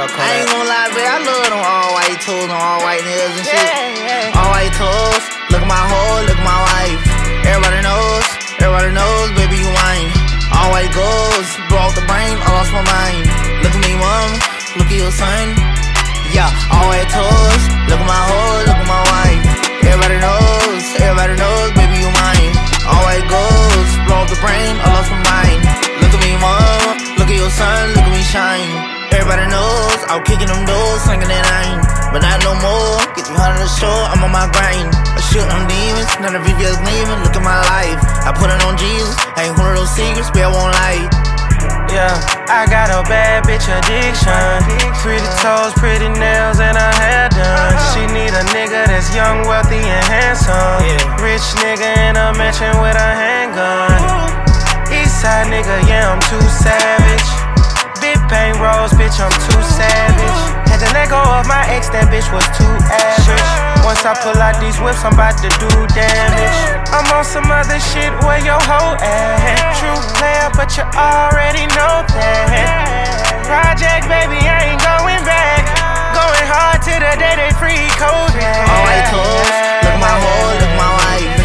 I ain't gon' lie, babe, I love them all white toes and all white nails and shit. All white toes, look at my hoe, look at my wife. Everybody knows, baby, you mine. All white goals, broke the brain, I lost my mind. Look at me, mom, look at your son. Yeah, all white toes, look at my hoe, look at my wife. Everybody knows, baby, you mine. All white goals, broke the brain, I lost my mind. Look at me, mom, look at your son, look at me shine. Everybody knows, I'm kicking them doors, slinging that iron. But not no more, get 200 a show, I'm on my grind. I shoot on demons, none of VVS gleaming, look at my life. I put it on Jesus, I ain't one of those secrets, but I won't lie. Yeah, I got a bad bitch addiction. Pretty toes, pretty nails, and her hair done. She need a nigga that's young, wealthy, and handsome. Rich nigga in a mansion with a handgun. Eastside nigga, yeah, I'm too savage. Big paint rose, bitch, I'm too savage. Had to let go of my ex, that bitch was too average. Once I pull out these whips, I'm about to do damage. I'm on some other shit where your hoe at. True player, but you already know that. Project, baby, I ain't going back. Going hard to the day they free Kodak. All white toes, look at my hoe, look at my wife.